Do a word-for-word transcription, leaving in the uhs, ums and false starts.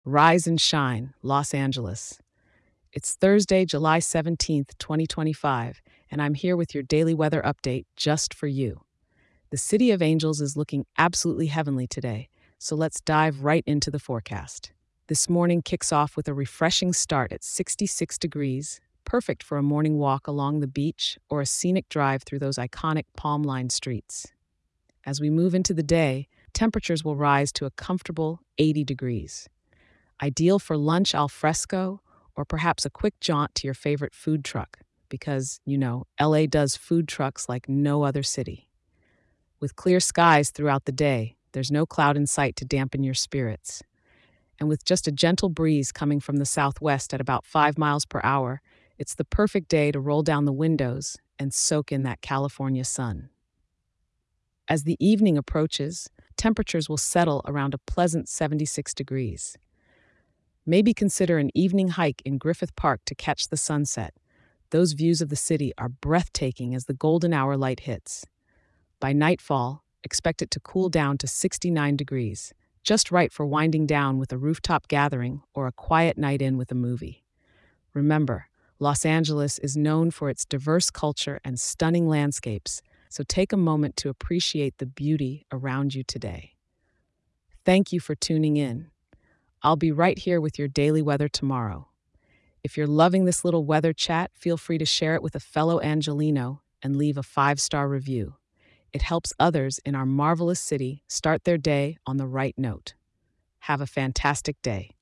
Rise and shine, Los Angeles. It's Thursday, July seventeenth, twenty twenty-five, and I'm here with your daily weather update just for you. The City of Angels is looking absolutely heavenly today, so let's dive right into the forecast. This morning kicks off with a refreshing start at sixty-six degrees, perfect for a morning walk along the beach or a scenic drive through those iconic palm lined streets. As we move into the day, temperatures will rise to a comfortable eighty degrees. Ideal for lunch al fresco or perhaps a quick jaunt to your favorite food truck, because, you know, L A does food trucks like no other city. With clear skies throughout the day, there's no cloud in sight to dampen your spirits. And with just a gentle breeze coming from the southwest at about five miles per hour, it's the perfect day to roll down the windows and soak in that California sun. As the evening approaches, temperatures will settle around a pleasant seventy-six degrees. Maybe consider an evening hike in Griffith Park to catch the sunset. Those views of the city are breathtaking as the golden hour light hits. By nightfall, expect it to cool down to sixty-nine degrees, just right for winding down with a rooftop gathering or a quiet night in with a movie. Remember, Los Angeles is known for its diverse culture and stunning landscapes, so take a moment to appreciate the beauty around you today. Thank you for tuning in. I'll be right here with your daily weather tomorrow. If you're loving this little weather chat, feel free to share it with a fellow Angelino and leave a five-star review. It helps others in our marvelous city start their day on the right note. Have a fantastic day.